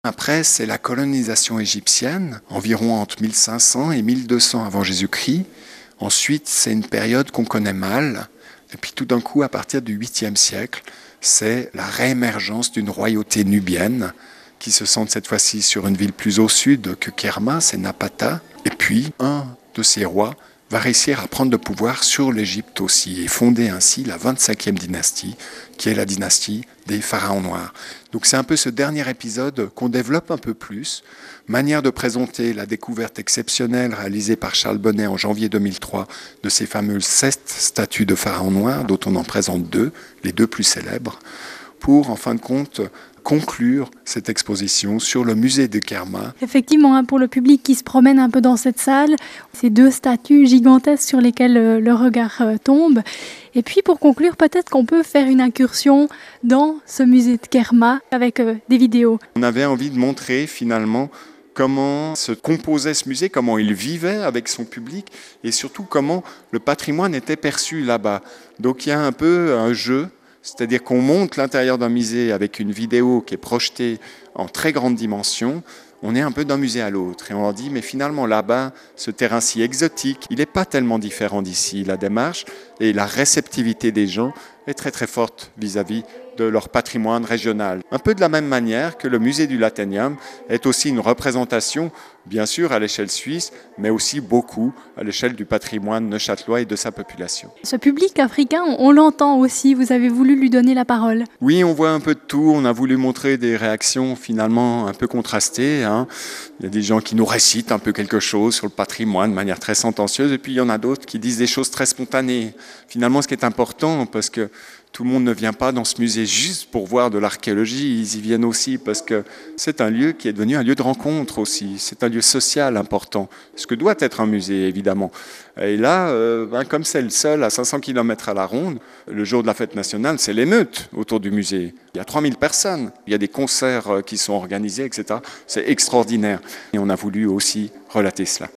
Après, c'est la colonisation égyptienne, environ entre 1500 et 1200 avant Jésus-Christ. Ensuite, c'est une période qu'on connaît mal. Et puis tout d'un coup, à partir du 8e siècle, c'est la réémergence d'une royauté nubienne qui se centre cette fois-ci sur une ville plus au sud que Kerma, c'est Napata. Et puis, un de ces rois va réussir à prendre le pouvoir sur l'Égypte aussi et fonder ainsi la 25e dynastie, qui est la dynastie des pharaons noirs. Donc c'est un peu ce dernier épisode qu'on développe un peu plus, manière de présenter la découverte exceptionnelle réalisée par Charles Bonnet en janvier 2003 de ces fameuses 7 statues de pharaons noirs, dont on en présente 2, les 2 plus célèbres, pour en fin de compte conclure cette exposition sur le musée de Kerma. Effectivement, pour le public qui se promène un peu dans cette salle, ces 2 statues gigantesques sur lesquelles le regard tombe. Et puis pour conclure, peut-être qu'on peut faire une incursion dans ce musée de Kerma avec des vidéos. On avait envie de montrer finalement comment se composait ce musée, comment il vivait avec son public et surtout comment le patrimoine était perçu là-bas. Donc il y a un peu un jeu. C'est-à-dire qu'on monte l'intérieur d'un musée avec une vidéo qui est projetée en très grande dimension. On est un peu d'un musée à l'autre et on leur dit mais finalement là-bas, ce terrain si exotique, il n'est pas tellement différent d'ici. La démarche et la réceptivité des gens est très très forte vis-à-vis de leur patrimoine régional. Un peu de la même manière que le musée du Laténium est aussi une représentation, bien sûr à l'échelle suisse, mais aussi beaucoup à l'échelle du patrimoine neuchâtelois et de sa population. Ce public africain, on l'entend aussi, vous avez voulu lui donner la parole. Oui, on voit un peu de tout, on a voulu montrer des réactions finalement un peu contrastées. Il y a des gens qui nous récitent un peu quelque chose sur le patrimoine de manière très sentencieuse, et puis il y en a d'autres qui disent des choses très spontanées. Finalement, ce qui est important, parce que tout le monde ne vient pas dans ce musée juste pour voir de l'archéologie, ils y viennent aussi parce que c'est un lieu qui est devenu un lieu de rencontre aussi, c'est un lieu social important, ce que doit être un musée évidemment. Et là, comme c'est le seul à 500 km à la ronde, le jour de la fête nationale, c'est l'émeute autour du musée. Il y a 3000 personnes, il y a des concerts qui sont organisés, etc. C'est extraordinaire. Et on a voulu aussi relater cela.